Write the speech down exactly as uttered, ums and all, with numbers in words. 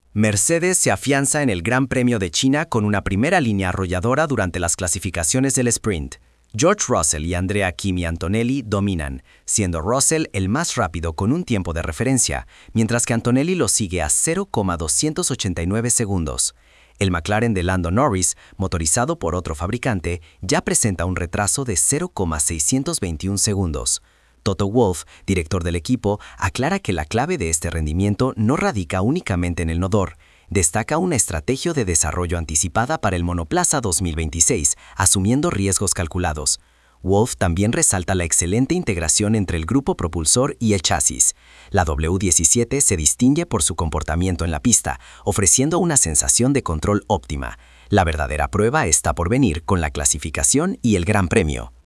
Mercedes se afianza en el Gran Premio de China con una primera línea arrolladora durante las clasificaciones del sprint. George Russell y Andrea Kimi Antonelli dominan, siendo Russell el más rápido con un tiempo de referencia, mientras que Antonelli lo sigue a cero coma doscientos ochenta y nueve segundos. El McLaren de Lando Norris, motorizado por otro fabricante, ya presenta un retraso de cero coma seiscientos veintiún segundos. Toto Wolff, director del equipo, aclara que la clave de este rendimiento no radica únicamente en el motor. Destaca una estrategia de desarrollo anticipada para el monoplaza dos mil veintiséis, asumiendo riesgos calculados. Wolff también resalta la excelente integración entre el grupo propulsor y el chasis. La W diecisiete se distingue por su comportamiento en la pista, ofreciendo una sensación de control óptima. La verdadera prueba está por venir con la clasificación y el Gran Premio.